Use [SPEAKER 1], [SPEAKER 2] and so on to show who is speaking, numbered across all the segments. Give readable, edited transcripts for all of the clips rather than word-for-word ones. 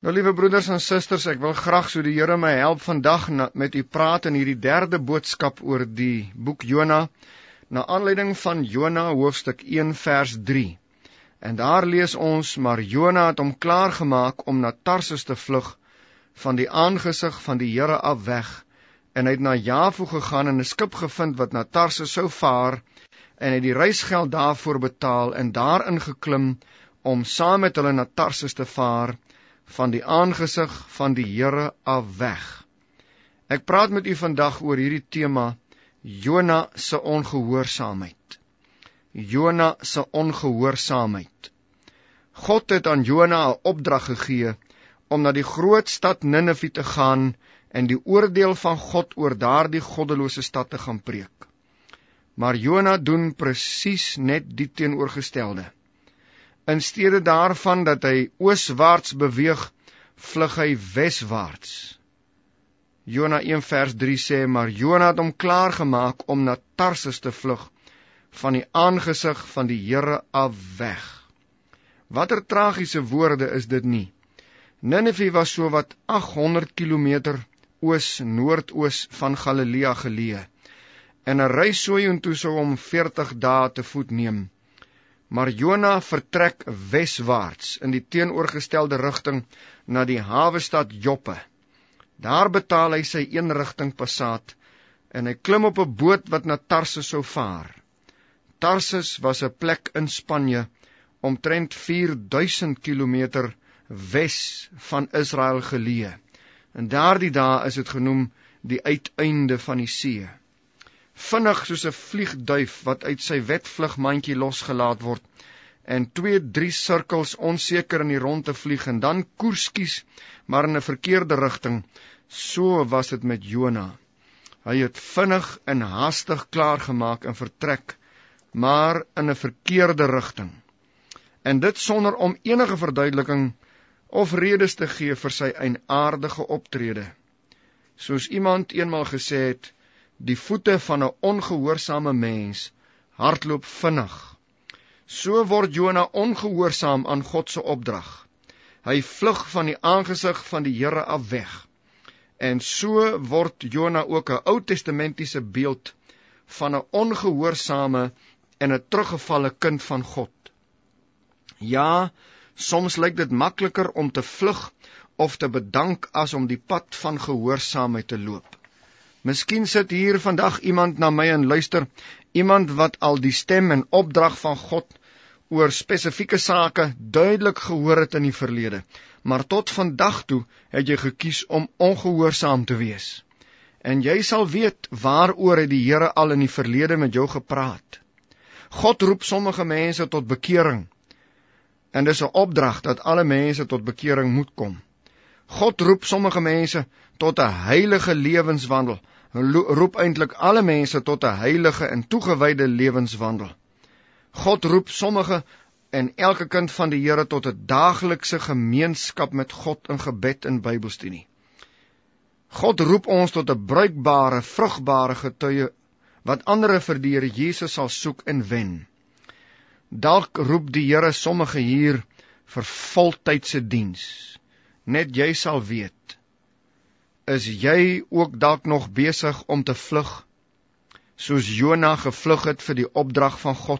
[SPEAKER 1] Nou, liewe broeders en susters, ek wil graag so die Here my help vandag met u praat in hierdie derde boodskap oor die boek Jona, na aanleiding van Jona hoofstuk 1 vers 3. En daar lees ons, maar Jona het hom klaargemaak om na Tarsus te vlug, van die aangesig van die Here af weg, en hy het na Jafo gegaan en 'n skip gevind wat na Tarsus sou vaar, en hy het die reisgeld daarvoor betaal, en daarin geklim, om saam met hulle na Tarsus te vaar, van die aangesig van die Here af weg. Ek praat met u vandag oor hierdie tema, Jona se ongehoorsaamheid. Jona se ongehoorsaamheid. God het aan Jona 'n opdrag gegee, om na die groot stad Ninive te gaan, en die oordeel van God oor daardie goddelose stad te gaan preek. Maar Jona doen presies net die teenoorgestelde. In steede daarvan dat hy ooswaarts beweeg, vlug hy weswaarts. Jona 1 vers 3 sê, maar Jona het hom klaargemaak om na Tarsus te vlug, van die aangesig van die Here af weg. Watter tragiese woorde is dit nie? Ninive was so wat 800 kilometer oos-noordoos van Galilea geleë, en 'n reis soontoe sou hom 40 dae te voet neem. Maar Jona vertrek weswaarts in die teenoorgestelde rigting na die hawestad Joppe. Daar betaal hy sy eenrigting passaat en hy klim op 'n boot wat na Tarsus sou vaar. Tarsus was 'n plek in Spanje, omtrent 4000 kilometer wes van Israel geleë. En daardie dae is dit genoem die uiteinde van die see. Vinnig soos 'n vliegduif wat uit sy wetvlugmandjie losgelaat word, en 2-3 sirkels onseker in die rondte vlieg, en dan koers kies, maar in 'n verkeerde rigting. So was dit met Jona. Hy het vinnig en haastig klaargemaak en vertrek, maar in 'n verkeerde rigting. En dit sonder om enige verduideliking of redes te gee vir sy eienaardige optrede. Soos iemand eenmaal gesê het, die voete van 'n ongehoorsame mens hardloop vinnig. So word Jona ongehoorsaam aan God se opdrag. Hy vlug van die aangesig van die Here af weg. En so word Jona ook 'n Ou Testamentiese beeld van 'n ongehoorsame en 'n teruggevalle kind van God. Ja, soms lyk dit makliker om te vlug of te bedank as om die pad van gehoorsaamheid te loop. Miskien sit hier vandag iemand na my en luister, iemand wat al die stem en opdrag van God oor spesifieke sake duidelik gehoor het in die verlede, maar tot vandag toe het jy gekies om ongehoorsaam te wees. En jy sal weet waaroor het die Here al in die verlede met jou gepraat. God roep sommige mense tot bekering, en dis 'n opdrag dat alle mense tot bekering moet kom. God roep sommige mense tot 'n heilige lewenswandel, roep eintlik alle mense tot 'n heilige en toegewyde lewenswandel. God roep sommige en elke kind van die Here tot 'n daaglikse gemeenskap met God in gebed en Bybelstudie. God roep ons tot 'n bruikbare, vrugbare getuie wat ander vir die Here Jesus sal soek en wen. Dalk roep die Here sommige hier vir voltydse diens. Net jy sal weet. Is jy ook dalk nog besig om te vlug, soos Jona gevlug het vir die opdrag van God?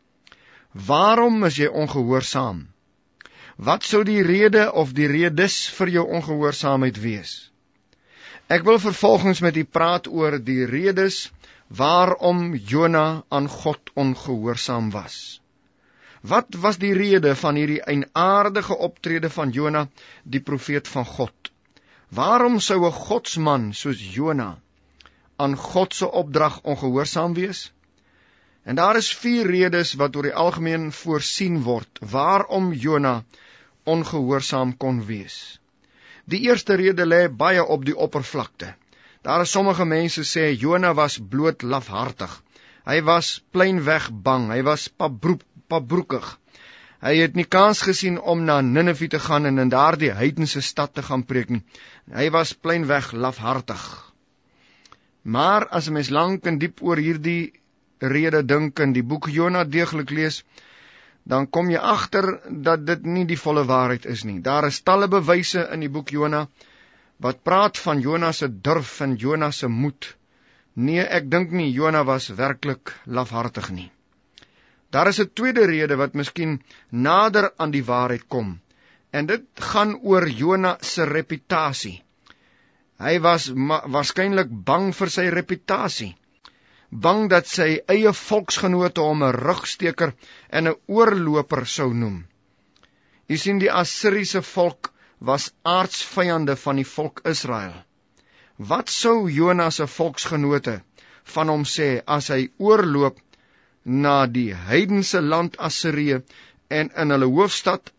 [SPEAKER 1] Waarom is jy ongehoorsaam? Wat sou die rede of die redes vir jou ongehoorsaamheid wees? Ek wil vervolgens met u praat oor die redes waarom Jona aan God ongehoorsaam was. Wat was die rede van hierdie eienaardige optrede van Jona, die profeet van God? Waarom sou 'n godsman soos Jona aan God se opdrag ongehoorsaam wees? En daar is 4 redes wat oor die algemeen voorsien word waarom Jona ongehoorsaam kon wees. Die eerste rede lê baie op die oppervlakte. Daar is sommige mense sê Jona was bloot lafhartig. Hy was pleinweg bang, hy was pabroekig. Hy het nie kans gesien om na Ninive te gaan en in daardie heidense stad te gaan preek nie. Hy was pleinweg lafhartig. Maar as 'n mens lank en diep oor hierdie rede dink en die boek Jona deeglik lees, dan kom jy agter dat dit nie die volle waarheid is nie. Daar is talle bewyse in die boek Jona, wat praat van Jona se durf en Jona se moed. Nee, ek dink nie Jona was werklik lafhartig nie. Daar is 'n tweede rede wat miskien nader aan die waarheid kom, en dit gaan oor Jona se reputasie. Hy was waarskynlik bang vir sy reputasie, bang dat sy eie volksgenote hom 'n rugsteker en 'n oorloper sou noem. Jy sien, die Assiriese volk was aardsvyande van die volk Israel. Wat sou Jona se volksgenote van hom sê as hy oorloop na die heidense land Assirië en in hulle hoofstad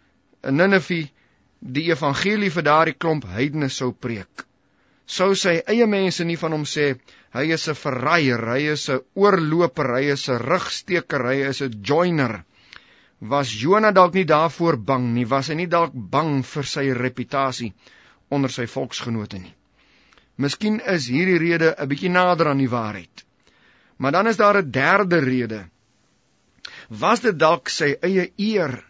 [SPEAKER 1] Ninive die evangelie vir daardie klomp heidene sou preek? Sou sy eie mense nie van hom sê, hy is 'n verraaier, hy is 'n oorloper, hy is 'n rugsteker, hy is 'n joiner? Was Jona dalk nie daarvoor bang nie? Was hy nie dalk bang vir sy reputasie onder sy volksgenote nie? Miskien is hierdie rede 'n bietjie nader aan die waarheid. Maar dan is daar 'n derde rede. Was dit dalk sy eie eer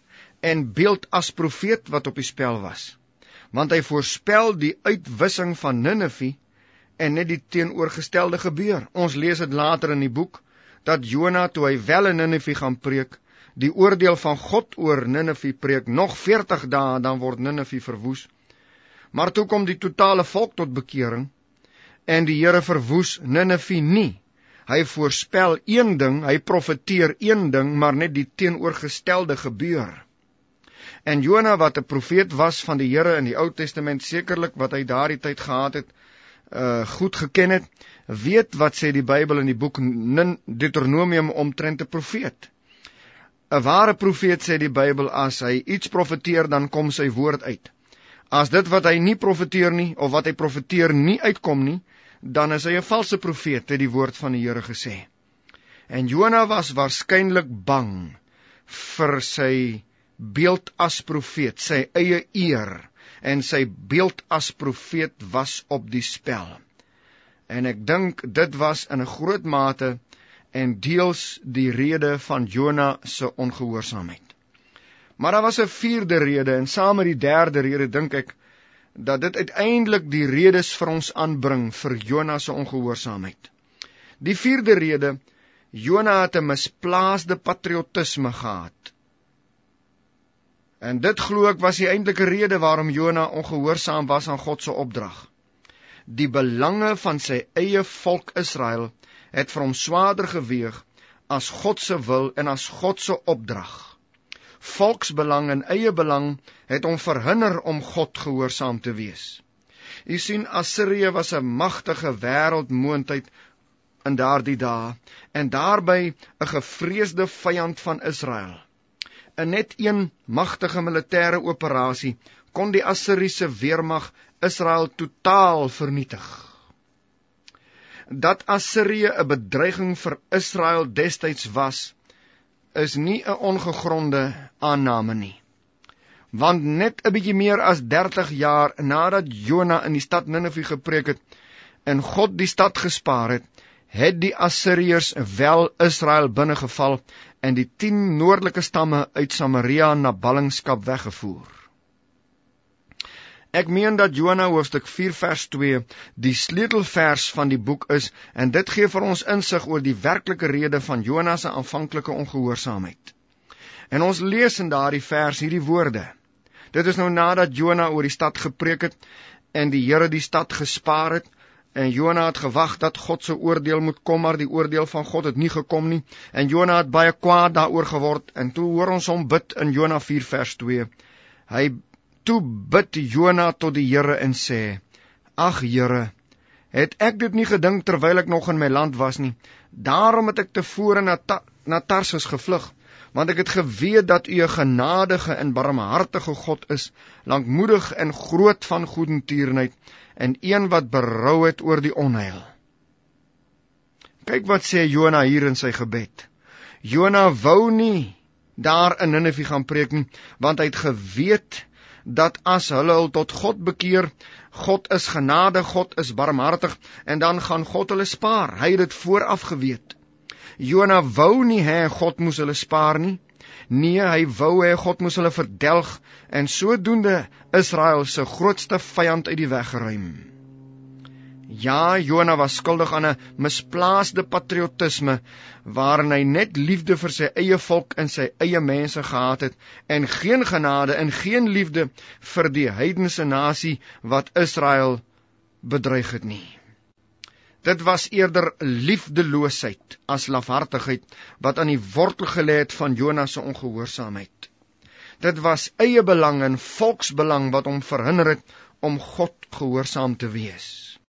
[SPEAKER 1] en beeld as profeet wat op die spel was? Want hy voorspel die uitwissing van Ninive en net die teenoorgestelde gebeur. Ons lees dit later in die boek, dat Jona, toe hy wel in Ninive gaan preek, die oordeel van God oor Ninive preek, nog 40 dae, dan word Ninive verwoes. Maar toe kom die totale volk tot bekering, en die Here verwoes Ninive nie. Hy voorspel een ding, hy profeteer een ding, maar net die teenoorgestelde gebeur. En Jona, wat 'n profeet was van die Here in die Ou Testament, sekerlik wat hy daardie tyd gehad het, goed geken het, weet wat sê die Bybel in die boek Deuteronomium omtrent 'n profeet. 'n Ware profeet, sê die Bybel, as hy iets profeteer, dan kom sy woord uit. As dit wat hy nie profeteer nie, of wat hy profeteer nie uitkom nie, dan is hy 'n valse profeet, het die woord van die Here gesê. En Jona was waarskynlik bang vir sy beeld as profeet, sy eie eer, en sy beeld as profeet was op die spel. En ek dink dit was in 'n groot mate en deels die rede van Jona se ongehoorsaamheid. Maar daar was 'n vierde rede, en saam met die derde rede dink ek dat dit uiteindelik die redes vir ons aanbring vir Jona se ongehoorsaamheid. Die vierde rede, Jona het 'n misplaasde patriotisme gehad. En dit glo ek was die eintlike rede waarom Jona ongehoorsaam was aan God se opdrag. Die belange van sy eie volk Israel het vir hom swaarder geweeg as God se wil en as God se opdrag. Volksbelang en eie belang het hom verhinder om God gehoorsaam te wees. U sien, Assirië was 'n magtige wêreldmoondheid in daardie dae, en daarby 'n gevreesde vyand van Israel. In net een magtige militêre operasie kon die Assiriese weermag Israel totaal vernietig. Dat Assirië 'n bedreiging vir Israel destyds was, is nie 'n ongegronde aanname nie. Want net 'n bietjie meer as 30 jaar nadat Jona in die stad Ninive gepreek het en God die stad gespaar het, het die Assiriërs wel Israel binnegeval en die 10 noordelike stamme uit Samaria na ballingskap weggevoer. Ek meen dat Jona hoofstuk 4 vers 2 die sleutelvers van die boek is, en dit gee vir ons insig oor die werklike rede van Jona se aanvanklike ongehoorsaamheid. En ons lees in daardie vers hierdie woorde. Dit is nou nadat Jona oor die stad gepreek het en die Here die stad gespaar het, en Jona het gewag dat God se oordeel moet kom, maar die oordeel van God het nie gekom nie, en Jona het baie kwaad daaroor geword, en toe hoor ons hom bid in Jona 4 vers 2. Toe bid Jona tot die Here en sê, ag Here, het ek dit nie gedink terwyl ek nog in my land was nie, daarom het ek tevore na Tarsus gevlug, want ek het geweet dat u 'n genadige en barmhartige God is, lankmoedig en groot van goedertierenheid, en een wat berou het oor die onheil. Kyk wat sê Jona hier in sy gebed. Jona wou nie daar in Ninive gaan preek nie, want hy het geweet dat as hulle tot God bekeer, God is genadig, God is barmhartig, en dan gaan God hulle spaar. Hy het dit vooraf geweet. Jona wou nie hê God moes hulle spaar nie, Nee, hy wou hê God moes hulle verdelg en sodoende Israel se grootste vyand uit die weg geruim. Ja, Jona was skuldig aan 'n misplaasde patriotisme, waarin hy net liefde vir sy eie volk en sy eie mense gehad het, en geen genade en geen liefde vir die heidense nasie wat Israel bedreig het nie. Dit was eerder liefdeloosheid as lafhartigheid wat aan die wortel gelê het van Jona se ongehoorsaamheid. Dit was eie belang en volksbelang wat hom verhinder het om God gehoorsaam te wees.